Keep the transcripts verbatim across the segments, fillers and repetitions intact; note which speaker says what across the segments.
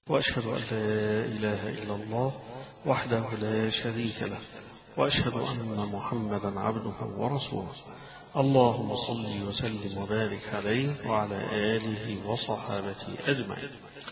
Speaker 1: وأشهد أن لا إله إلا الله وحده لا شريك له، وأشهد أن محمدا عبده ورسوله. اللهم صل وسلم وبارك عليه وعلى آله وصحابته أجمعين.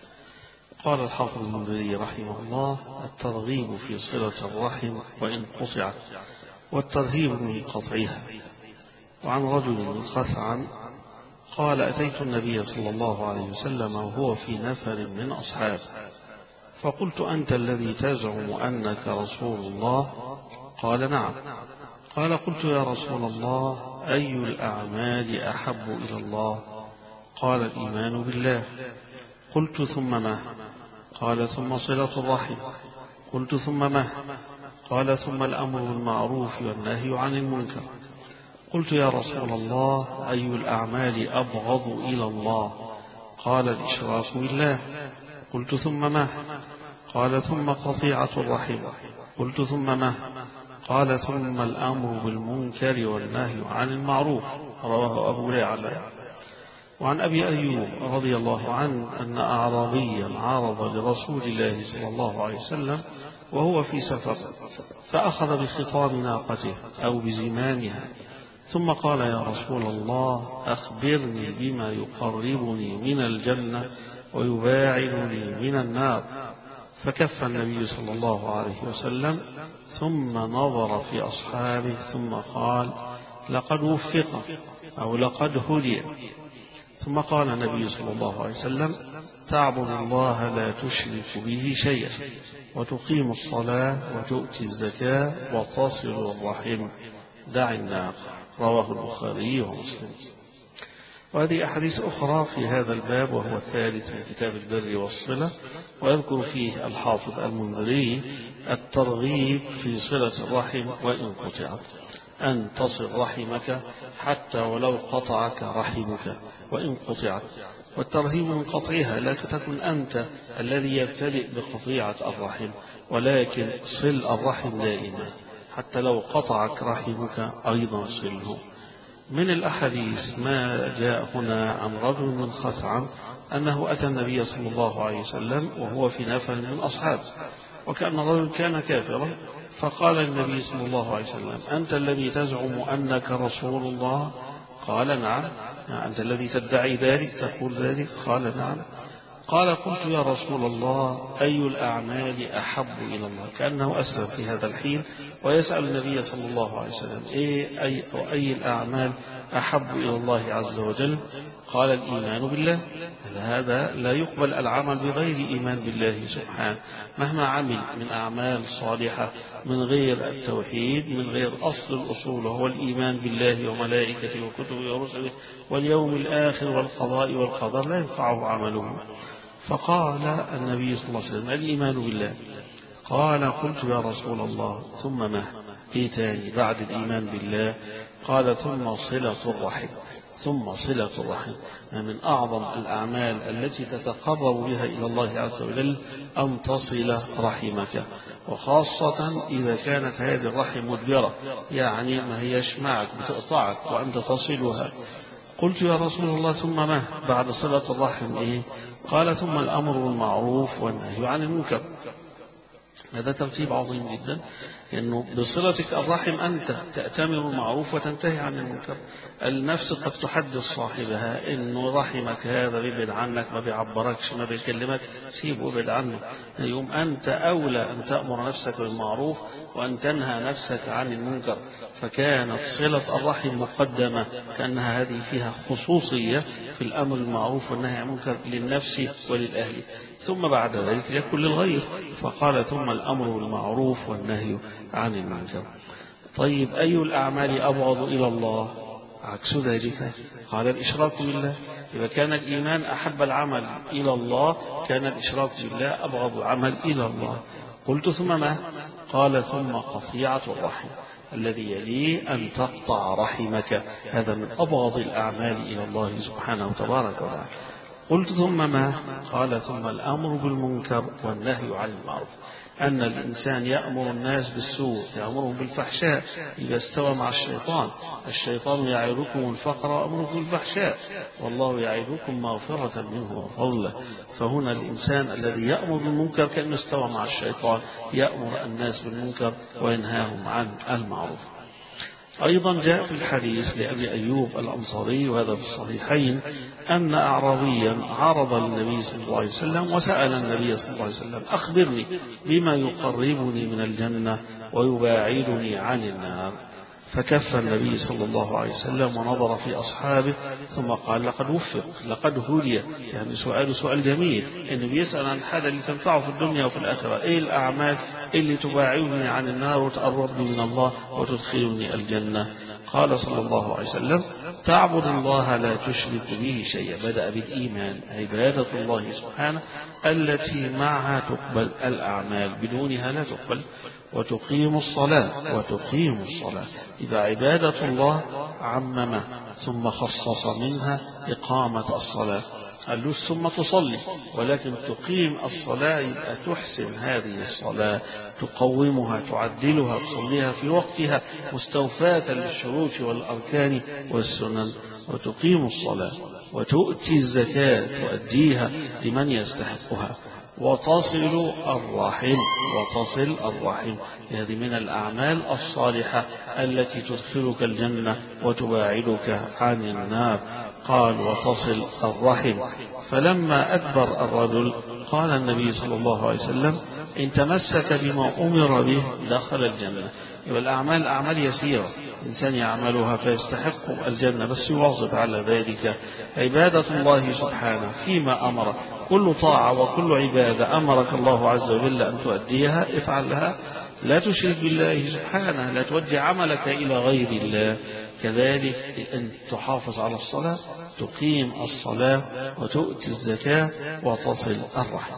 Speaker 1: قال الحافظ المنذري رحمه الله: الترغيب في صلة الرحم وإن قطعت، والترهيب من قطعها. وعن رجل من خثعم قال: أتيت النبي صلى الله عليه وسلم وهو في نفر من أصحابه، فقلت: أنت الذي تزعم أنك رسول الله؟ قال: نعم. قال: قلت: يا رسول الله، أي الأعمال أحب إلى الله؟ قال: الإيمان بالله. قلت: ثم ما؟ قال: ثم صلة الرحم. قلت: ثم ما؟ قال: ثم الأمر بالمعروف والنهي عن المنكر. قلت: يا رسول الله، أي الأعمال أبغض إلى الله؟ قال: الإشراك بالله. قلت: ثم ما؟ قال: ثم قطيعة الرحم. قلت: ثم ما؟ قال: ثم الأمر بالمنكر والنهي عن المعروف. رواه أبو يعلى. وعن أبي أيوب رضي الله عنه أن أعرابيا عرض لرسول الله صلى الله عليه وسلم وهو في سفر، فأخذ بخطام ناقته أو بزمامها، ثم قال: يا رسول الله، أخبرني بما يقربني من الجنة ويباعدني من النار. فكف النبي صلى الله عليه وسلم ثم نظر في أصحابه ثم قال: لقد وفق أو لقد هدي. ثم قال النبي صلى الله عليه وسلم: تعبد الله لا تشرك به شيئا، وتقيم الصلاة وتؤتي الزكاة وتصل الرحم، دع الناقة. رواه البخاري ومسلم. وهذه أحاديث أخرى في هذا الباب، وهو الثالث من كتاب البر والصلة، ويذكر فيه الحافظ المنذري الترغيب في صلة الرحم وإن قطعت، أن تصل رحمك حتى ولو قطعك رحمك وإن قطعت، والترهيب من قطعها، لا تكن أنت الذي يبتدئ بقطيعة الرحم، ولكن صل الرحم دائما حتى لو قطعك رحمك أيضا صله. من الأحاديث ما جاء هنا عن رجل من خثعم أنه أتى النبي صلى الله عليه وسلم وهو في نفر من أصحابه، وكأن الرجل كان كافرا، فقال النبي صلى الله عليه وسلم: أنت الذي تزعم أنك رسول الله؟ قال: نعم. أنت الذي تدعي ذلك، تقول ذلك؟ قال: نعم. قال: قلت: يا رسول الله، أي الأعمال أحب إلى الله؟ كأنه أسلم في هذا الحين ويسأل النبي صلى الله عليه وسلم: إيه أي, أي الأعمال أحب إلى الله عز وجل؟ قال: الإيمان بالله. هذا لا يقبل العمل بغير إيمان بالله سبحانه، مهما عمل من أعمال صالحة من غير التوحيد، من غير أصل الأصول وهو الإيمان بالله وملائكته وكتبه ورسله واليوم الآخر والقضاء والقدر، لا ينفعه عمله. فقال النبي صلى الله عليه وسلم: الإيمان بالله. قال: قلت: يا رسول الله، ثم ما؟ إيه تاني بعد الإيمان بالله؟ قال: ثم صلة الرحم. ثم صلة الرحم من أعظم الأعمال التي تتقرب بها إلى الله عز وجل أن تصل رحمك، وخاصة إذا كانت هذه الرحم مدبرة، يعني ما هيش معك، بتقطعك وأنت تصلها. قلت: يا رسول الله، ثم ما بعد صلة الرحم؟ إيه؟ قال: ثم الأمر بالمعروف والنهي عن المنكر. هذا ترتيب عظيم جدا، لأنه بصلتك الرحم أنت تأتمر المعروف وتنتهي عن المنكر. النفس قد تحدث صاحبها إنه رحمك هذا بيبعد عنك، ما بيعبركش، ما بيكلمك، سيبه وابعد عنه. يوم أنت أولى أن تأمر نفسك بالمعروف وأن تنهى نفسك عن المنكر، فكانت صلة الرحم مقدمة، كأنها هذه فيها خصوصية في الأمر المعروف والنهي عن المنكر للنفس وللأهل، ثم بعد ذلك يكون للغير. فقال: ثم الأمر بالمعروف والنهي عن المنكر. طيب، أي الأعمال أبغض إلى الله؟ عكس ذلك. قال: الإشراك بالله. إذا كان الإيمان أحب العمل إلى الله، كان الإشراك بالله أبغض العمل إلى الله. قلت: ثم ما؟ قال: ثم قطيعة الرحم، الذي يليه أن تقطع رحمك، هذا من أبغض الأعمال إلى الله سبحانه وتبارك وتعالى. قلت ثم ما؟ قال ثم الأمر بالمنكر والنهي عن المعروف. أن الإنسان يأمر الناس بالسوء، يأمرهم بالفحشاء، إذا استوى مع الشيطان. الشيطان يعدكم الفقر وأمركم بالفحشاء، والله يعدكم مغفرة منه وفضله. فهنا الإنسان الذي يأمر بالمنكر كأنه استوى مع الشيطان، يأمر الناس بالمنكر وينهاهم عن المعروف. أيضا جاء في الحديث لأبي أيوب الأنصاري وهذا في الصحيحين أن أعرابيا عرض للنبي صلى الله عليه وسلم وسأل النبي صلى الله عليه وسلم أخبرني بما يقربني من الجنة ويباعدني عن النار. فكف النبي صلى الله عليه وسلم ونظر في أصحابه ثم قال لقد وفق لقد هدي. يعني سؤال سؤال جميل، إنه بيسأل عن الحاجة اللي تنفعه في الدنيا وفي الآخرة، إيه الأعمال اللي تباعدني عن النار وتقربني من الله وتدخلني الجنة؟ قال صلى الله عليه وسلم تعبد الله لا تشرك به شيئا. بدأ بالإيمان، عبادة الله سبحانه التي معها تقبل الأعمال، بدونها لا تقبل. وتقيم الصلاة وتقيم الصلاة، إذا عبادة الله عممه ثم خصص منها إقامة الصلاة، قال ثم تصلي، ولكن تقيم الصلاة يبقى تحسن هذه الصلاة، تقومها، تعدلها، تصليها في وقتها مستوفاة للشروط والأركان والسنن. وتقيم الصلاة وتؤتي الزكاة، تؤديها لمن يستحقها. وتصل الرحم وتصل الرحم هذه من الأعمال الصالحة التي تدخلك الجنة وتباعدك عن النار. قال وتصل الرحم. فلما أدبر الرجل قال النبي صلى الله عليه وسلم إن تمسك بما أمر به دخل الجنة. والأعمال أعمال يسيرة إنسان يعملها فيستحق الجنة، بس يواظب على ذلك. عبادة الله سبحانه فيما أمر، كل طاعة وكل عبادة أمرك الله عز وجل أن تؤديها افعلها، لا تشرك بالله سبحانه، لا توجه عملك إلى غير الله. كذلك أن تحافظ على الصلاة، تقيم الصلاة وتؤتي الزكاة وتصل الرحم.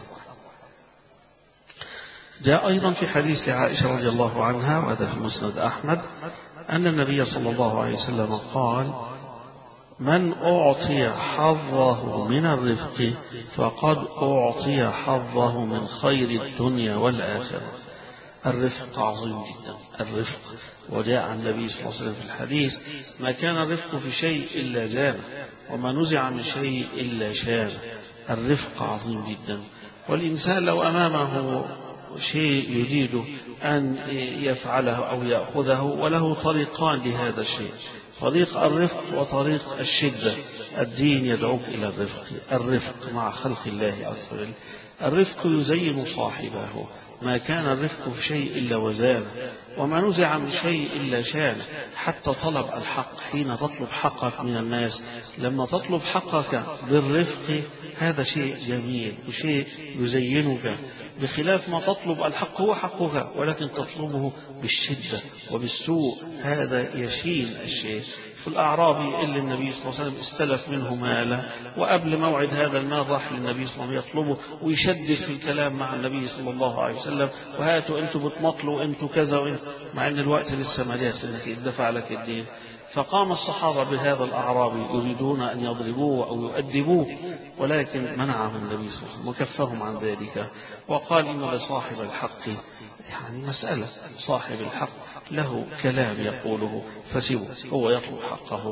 Speaker 1: جاء أيضا في حديث عائشة رضي الله عنها وهذا في مسند أحمد أن النبي صلى الله عليه وسلم قال من أعطي حظه من الرفق فقد أعطي حظه من خير الدنيا والآخرة. الرفق عظيم جدا، الرفق. وجاء عن النبي صلى الله عليه وسلم في الحديث ما كان الرفق في شيء إلا زانه، وما نزع من شيء إلا شانه. الرفق عظيم جدا. والإنسان لو أمامه شيء يريد أن يفعله أو يأخذه وله طريقان لهذا الشيء، طريق الرفق وطريق الشدة. الدين يدعوك إلى الرفق، الرفق مع خلق الله عز وجل. الرفق يزين صاحبه، ما كان الرفق في شيء إلا وزانه، وما نزع من شيء إلا شانه. حتى طلب الحق، حين تطلب حقك من الناس، لما تطلب حقك بالرفق هذا شيء جميل وشيء يزينك، بخلاف ما تطلب الحق هو حقك ولكن تطلبه بالشدة وبالسوء، هذا يشين الشيء. في الأعرابي اللي النبي صلى الله عليه وسلم استلف منه مالا، وقبل موعد هذا المال راح للنبي صلى الله عليه وسلم يطلبه ويشدد في الكلام مع النبي صلى الله عليه وسلم، وهاتوا أنتوا بتمطلوا أنتوا كذا وإنتوا، مع أن الوقت لسه ما جاش إنك يدفع لك الدين. فقام الصحابة بهذا الأعرابي يريدون أن يضربوه أو يؤدبوه، ولكن منعهم النبي صلى الله عليه وسلم وكفهم عن ذلك، وقال إن لصاحب الحق يعني مسألة، صاحب الحق له كلام يقوله فسوه، هو يطلب حقه.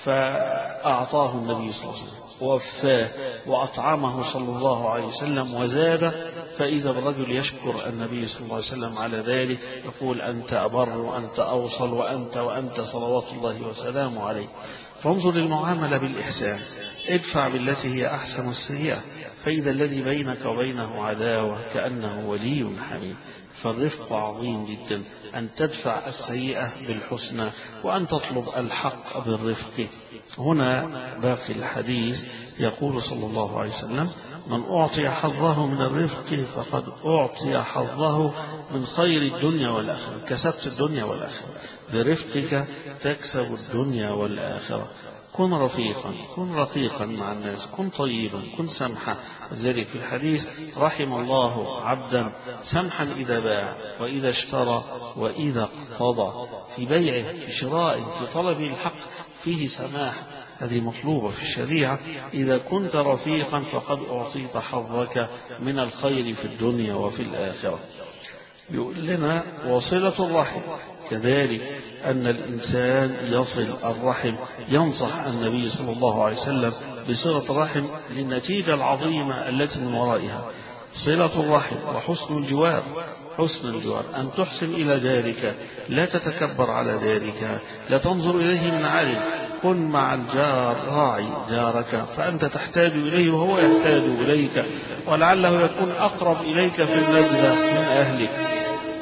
Speaker 1: فأعطاه النبي صلى الله عليه وسلم ووفاه وأطعمه صلى الله عليه وسلم وزاد. فإذا الرجل يشكر النبي صلى الله عليه وسلم على ذلك، يقول أنت أبر وأنت أوصل وأنت وأنت صلوات الله وسلامه عليه. فانظر للمعاملة بالإحسان، ادفع بالتي هي أحسن السيئة، فإذا الذي بينك وبينه عداوة كأنه ولي حميم. فالرفق عظيم جدا، أن تدفع السيئة بالحسنى وأن تطلب الحق بالرفق. هنا باقي الحديث يقول صلى الله عليه وسلم من أعطي حظه من الرفق فقد أعطي حظه من خير الدنيا والآخرة. كسبت الدنيا والآخرة برفقك، تكسب الدنيا والآخرة. كن رفيقا، كن رقيقا مع الناس، كن طيبا، كن سمحا. ولذلك في الحديث: رحم الله عبدا سمحا إذا باع وإذا اشترى وإذا اقتضى. في بيعه، في شرائه، في طلب الحق فيه سماح، هذه مطلوبة في الشريعة. إذا كنت رفيقا فقد أعطيت حظك من الخير في الدنيا وفي الآخرة. يقول لنا: وصلة الرحم كذلك، أن الإنسان يصل الرحم. ينصح النبي صلى الله عليه وسلم بصلة الرحم للنتيجة العظيمة التي من ورائها. صلة الرحم وحسن الجوار. حسن الجوار أن تحسن إلى جارك، لا تتكبر على جارك، لا تنظر إليه من عالٍ. كن مع الجار راعي جارك، فأنت تحتاج إليه وهو يحتاج إليك، ولعله يكون أقرب إليك في النزلة من أهلك.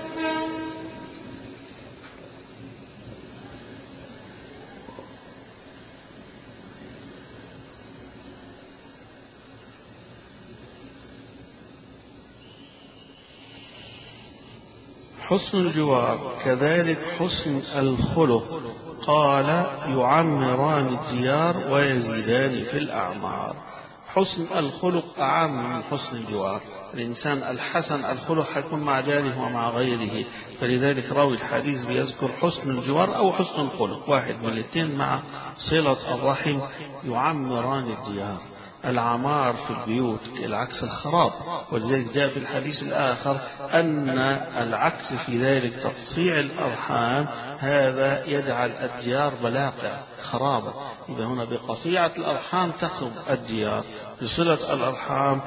Speaker 1: حسن الجوار كذلك حسن الخلق. قال: يعمران الديار ويزيدان في الأعمار. حسن الخلق أعم من حسن الجوار. الإنسان الحسن الخلق حيكون مع جاره ومع غيره، فلذلك راوي الحديث بيذكر حسن الجوار أو حسن الخلق، واحد من الاثنين مع صلة الرحم. يعمران الديار، العمار في البيوت العكس الخراب. ولذلك جاء في الحديث الآخر أن العكس في ذلك تقطيع الأرحام، هذا يجعل الديار بلاقع خرابة. إذا هنا بقطيعة الأرحام تخرب الديار، بصلة الأرحام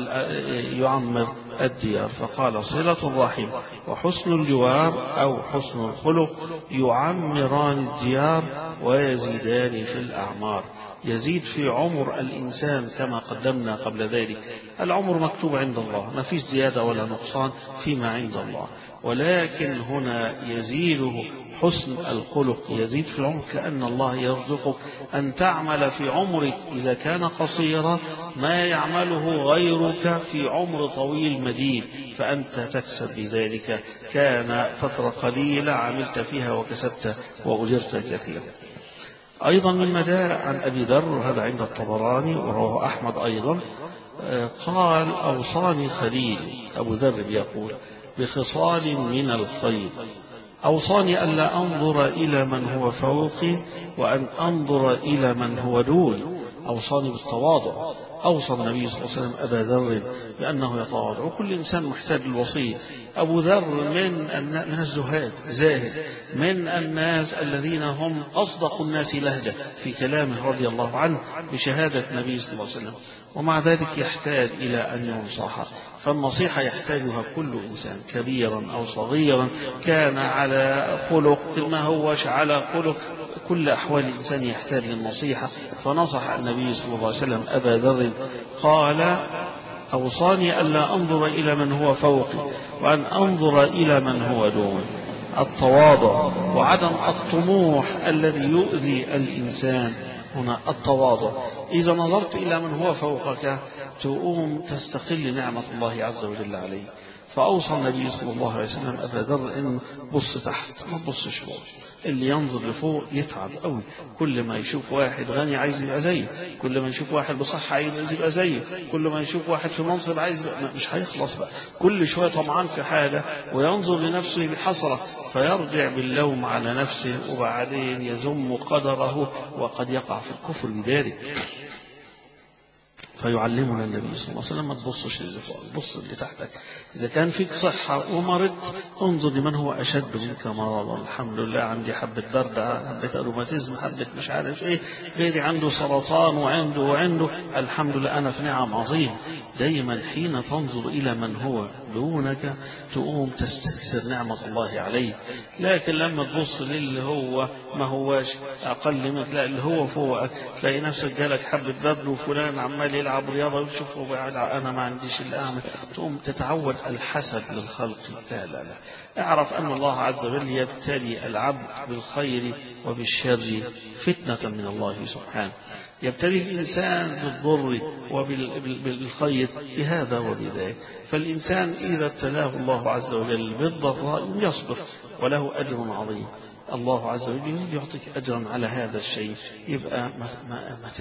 Speaker 1: يعمر الديار. فقال: صلة الرحم وحسن الجوار أو حسن الخلق يعمران الديار ويزيدان في الأعمار. يزيد في عمر الإنسان كما قدمنا قبل ذلك. العمر مكتوب عند الله، ما فيش زيادة ولا نقصان فيما عند الله، ولكن هنا يزيده حسن الخلق، يزيد في العمر، كأن الله يرزقك أن تعمل في عمرك إذا كان قصيرا ما يعمله غيرك في عمر طويل مديد، فأنت تكسب بذلك. كان فترة قليلة عملت فيها وكسبت وأجرت كثيرا. أيضا مما جاء عن أبي ذر، هذا عند الطبراني ورواه أحمد أيضا، قال: أوصاني خليل، أبو ذر يقول: بخصال من الخير. أوصاني ألا أنظر إلى من هو فوقي وأن أنظر إلى من هو دوني. أوصاني بالتواضع. أوصى النبي صلى الله عليه وسلم أبا ذر بأنه يتواضع، وكل إنسان محتاج للوصية. أبو ذر من من الزهاد، زاهد، من الناس الذين هم أصدق الناس لهجة في كلامه رضي الله عنه بشهادة النبي صلى الله عليه وسلم، ومع ذلك يحتاج إلى أن ينصح. فالنصيحة يحتاجها كل إنسان كبيرا أو صغيرا، كان على خلق ما هوش على خلق، كل أحوال الإنسان يحتاج للنصيحة. فنصح النبي صلى الله عليه وسلم أبا ذر، قال: أوصاني ألا أنظر إلى من هو فوقي وأن أنظر إلى من هو دون. التواضع وعدم الطموح الذي يؤذي الإنسان. هنا التواضع، إذا نظرت إلى من هو فوقك تقوم تستقل نعمة الله عز وجل عليه. فأوصى النبي صلى الله عليه وسلم أبا ذر إن بص تحت ما تبصش فوق. اللي ينظر لفوق يتعب قوي، كل ما يشوف واحد غني عايز يبقى زيه، كل ما يشوف واحد بصحة عايز يبقى زيه، كل ما يشوف واحد في منصب عايز يبقى، مش هيخلص بقى، كل شوية طمعان في حاجة، وينظر لنفسه بحسرة فيرجع باللوم على نفسه، وبعدين يذم قدره وقد يقع في الكفر بذلك. فيعلمنا النبي صلى الله عليه وسلم: ما تبصش اللي فوق، بص اللي تحتك. إذا كان فيك صحة ومرضت انظر لمن هو أشد منك مرضا. الحمد لله عندي حبة برد، حبة أروماتيزم، حبة مش عارف إيه، غيري عنده سرطان وعنده وعنده الحمد لله أنا في نعم عظيم. دايما حين تنظر إلى من هو دونك تقوم تستكثر نعمة الله عليه. لكن لما تبص للي هو ما هواش أقل منك، لا اللي هو فوقك، تلاقي نفسك جالك حبة برد وفلان عمال يلعب رياضة وتشوفه أنا ما عنديش اللي أعمل، تقوم تتعود الحسد للخلق. لا لا لا، اعرف أن الله عز وجل يبتلي العبد بالخير وبالشر فتنة من الله سبحانه. يبتلي الإنسان بالضر وبالخير بهذا وبذاك. فالإنسان إذا ابتلاه الله عز وجل بالضراء يصبر وله أجر عظيم، الله عز وجل يعطيك أجرا على هذا الشيء. يبقى ما, ما, ما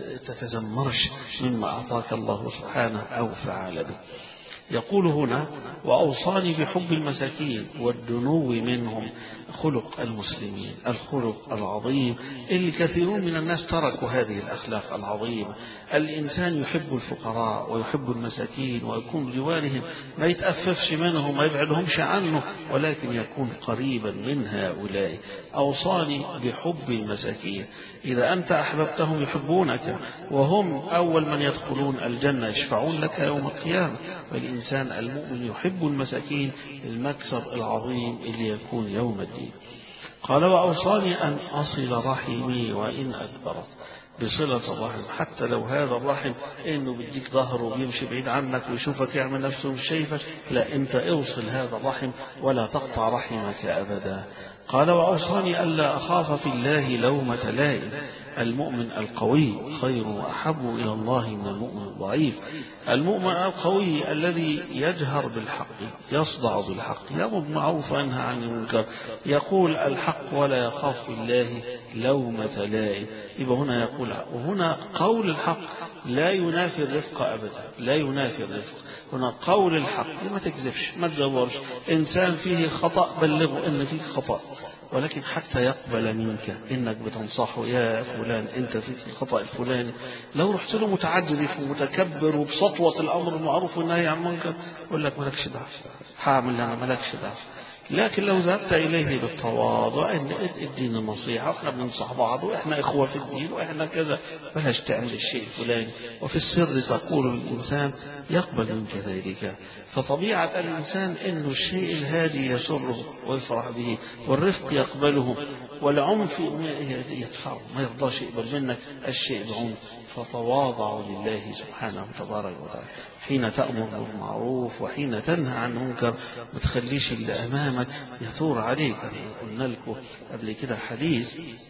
Speaker 1: تتذمرش مما أعطاك الله سبحانه أو فعل به. يقول هنا: وأوصاني بحب المساكين والدنو منهم. خلق المسلمين، الخلق العظيم اللي كثيرون من الناس تركوا هذه الأخلاق العظيمة. الإنسان يحب الفقراء ويحب المساكين ويكون بجوارهم، ما يتأففش منهم ما يبعدهمش عنه، ولكن يكون قريبا من هؤلاء. أوصاني بحب المساكين. إذا أنت أحببتهم يحبونك، وهم أول من يدخلون الجنة، يشفعون لك يوم القيامة. والإنسان المؤمن يحب المساكين، المكسب العظيم اللي يكون يوم الدين. قال: وأوصاني أن أصل رحمي وإن أدبرت. بصلة الرحم، حتى لو هذا الرحم إنه بيديك ظهره وبيمشي بعيد عنك ويشوفك يعمل نفسه مش شايفك، لا، أنت اوصل هذا الرحم ولا تقطع رحمك أبدا. قال: وأوصاني ألا أخاف في الله لومة لائم. المؤمن القوي خير وأحب إلى الله من المؤمن الضعيف. المؤمن القوي الذي يجهر بالحق، يصدع بالحق، يأمر بالمعروف وينهى عن المنكر، يقول الحق ولا يخاف في الله لومة لائم. يبقى هنا يقول، وهنا قول الحق لا ينافي الرفق أبدا، لا ينافي الرفق. هنا قول الحق، ما تكذبش، ما تزورش. إنسان فيه خطأ بلغه إن فيه خطأ، ولكن حتى يقبل منك إنك بتنصحه: يا فلان أنت فيك الخطأ الفلاني. لو رحت له متعجرف ومتكبر وبسطوة الأمر المعروف والنهي عن المنكر، يقول لك مالكش دعوة، هعمل أنا، مالكش دعوة. لكن لو ذهبت إليه بالتواضع، إن ادينا النصيحة، وإحنا بننصح بعض، وإحنا إخوة في الدين، وإحنا كذا، بلاش تعمل الشيء الفلاني، وفي السر تقول للإنسان، يقبل منك ذلك. فطبيعة الإنسان إنه الشيء الهادي يسره ويفرح به، والرفق يقبله، والعنف يدفعه، ما يرضاش يقبل منك الشيء بعنف. فتواضعوا لله سبحانه وتبارك وتعالى. حين تأمر بالمعروف وحين تنهى عن المنكر، ما تخليش اللي أمامك يثور عليك. قلنا لكم قبل كده حديث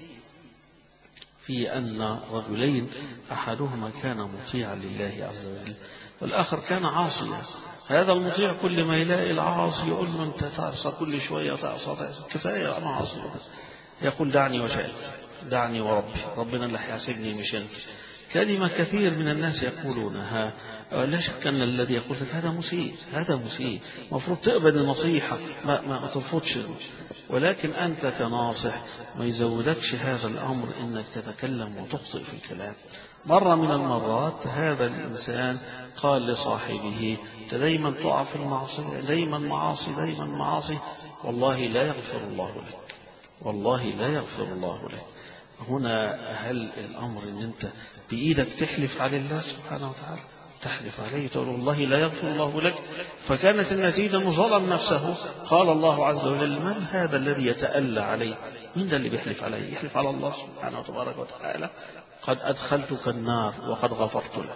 Speaker 1: في أن رجلين أحدهما كان مطيعا لله عز وجل، والآخر كان عاصيا. هذا المطيع كل ما يلاقي العاصي يقول له: أنت تعصى كل شوية، تعصى تعصى، كفاية أنا عاصي. يقول: دعني وشأني، دعني وربي، ربنا اللي هيحاسبني مش أنت. كلمة كثير من الناس يقولونها. لا شك أن الذي يقول لك هذا مسيء، هذا مسيء، مفروض تقبل النصيحة، ما, ما, ما ترفضش. ولكن أنت كناصح ما يزودكش هذا الأمر إنك تتكلم وتخطئ في الكلام. مرة من المرات هذا الإنسان قال لصاحبه: أنت دايما تقع في المعصية، دايما معاصي، دايما معاصي، والله لا يغفر الله لك، والله لا يغفر الله لك. هنا هل الأمر إن أنت بإيدك تحلف على الله سبحانه وتعالى، تحلف عليه تقول والله لا يغفر الله لك؟ فكانت النتيجة أنه ظلم نفسه. قال الله عز وجل: من هذا الذي يتألى عليه؟ من ده اللي بيحلف عليه؟ يحلف على الله سبحانه وتبارك وتعالى: قد أدخلتك النار وقد غفرت له.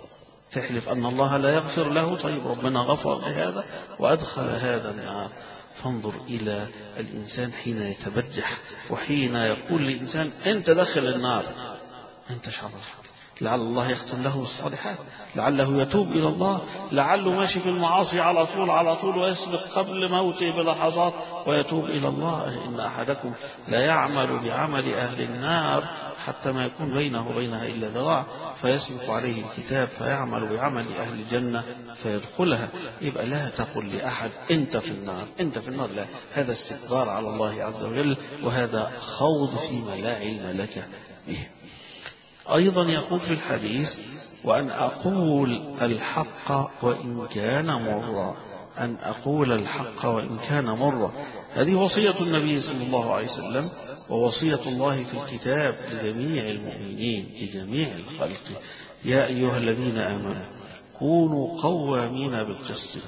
Speaker 1: تحلف أن الله لا يغفر له، طيب ربنا غفر لهذا وأدخل هذا النار. فانظر إلى الإنسان حين يتبجح، وحين يقول للإنسان: أنت داخل النار، أنت شرف. لعل الله يختم له الصالحات، لعله يتوب إلى الله، لعله ماشي في المعاصي على طول على طول، ويسبق قبل موته بلحظات ويتوب إلى الله. إن أحدكم لا يعمل بعمل أهل النار حتى ما يكون بينه وبينها إلا ذراع، فيسبق عليه الكتاب فيعمل بعمل أهل الجنة فيدخلها. يبقى لا تقل لأحد أنت في النار، أنت في النار، لا، هذا استكبار على الله عز وجل، وهذا خوض فيما لا علم لك به. أيضا يقول في الحديث: وأن أقول الحق وإن كان مرا، أن أقول الحق وإن كان مرا. هذه وصية النبي صلى الله عليه وسلم، ووصية الله في الكتاب لجميع المؤمنين، لجميع الخلق. يا أيها الذين آمنوا كونوا قوامين بالقسط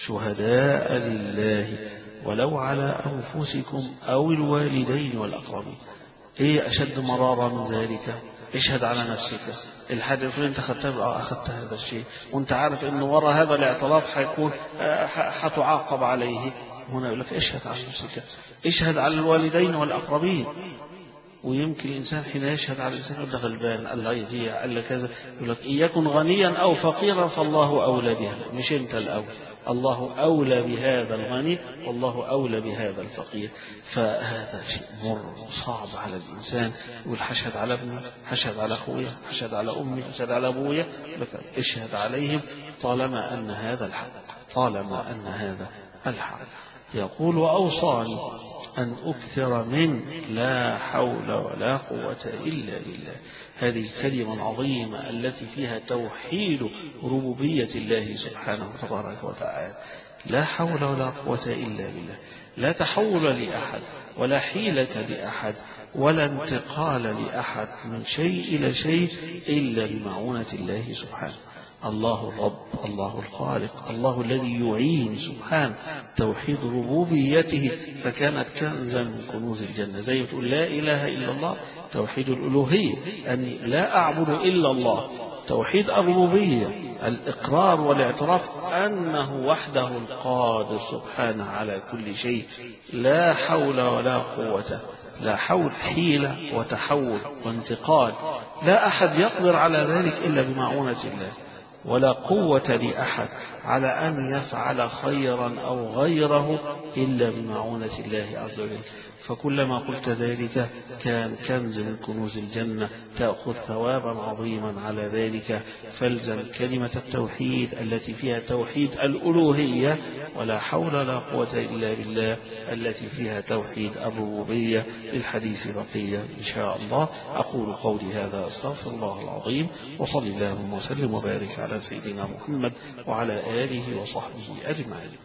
Speaker 1: شهداء لله ولو على أنفسكم أو الوالدين والأقربين. إيه أشد مرارا من ذلك؟ اشهد على نفسك. الحاجة اللي انت خدتها أخذت هذا الشيء وانت عارف انه وراء هذا الاعتراف حيكون حتعاقب عليه. هنا يقول لك اشهد على نفسك، اشهد على الوالدين والأقربين. ويمكن الإنسان حين يشهد على الإنسان يقول ده غلبان، قال لا يضيع، قال لا كذا، يقول لك إن يكن غنيا أو فقيرا فالله أولى بها، مش أنت الأول، الله أولى بهذا الغني والله أولى بهذا الفقير. فهذا شيء مر وصعب على الإنسان، يقول حشهد على ابني، حشهد على أخويا، حشهد على أمي، حشهد على أبويا، اشهد عليهم طالما أن هذا الحق، طالما أن هذا الحق. يقول وأوصاني أن أكثر من لا حول ولا قوة إلا بالله. هذه الكلمة العظيمة التي فيها توحيد ربوبية الله سبحانه وتبارك وتعالى. لا حول ولا قوة إلا بالله، لا تحول لأحد ولا حيلة لأحد ولا انتقال لأحد من شيء إلى شيء إلا بمعونة الله سبحانه. الله الرب، الله الخالق، الله الذي يعين سبحانه، توحيد ربوبيته فكانت كنزا من كنوز الجنة. زي ما تقول لا إله إلا الله، توحيد الألوهية، أني لا أعبد إلا الله، توحيد الربوبية، الإقرار والاعتراف أنه وحده القادر سبحانه على كل شيء، لا حول ولا قوة، لا حول حيلة وتحول وانتقال، لا أحد يقدر على ذلك إلا بمعونة الله، ولا قوة لأحد على أن يفعل خيرا أو غيره إلا بمعونة الله عز وجل. فكلما قلت ذلك كان كنز من كنوز الجنة، تأخذ ثوابا عظيما على ذلك. فالزم كلمة التوحيد التي فيها توحيد الألوهية، ولا حول ولا قوة إلا بالله التي فيها توحيد الربوبية. للحديث بقية إن شاء الله. أقول قولي هذا أستغفر الله العظيم، وصلى اللهم وسلم وبارك على سيدنا محمد وعلى آله وصحبه أجمعين.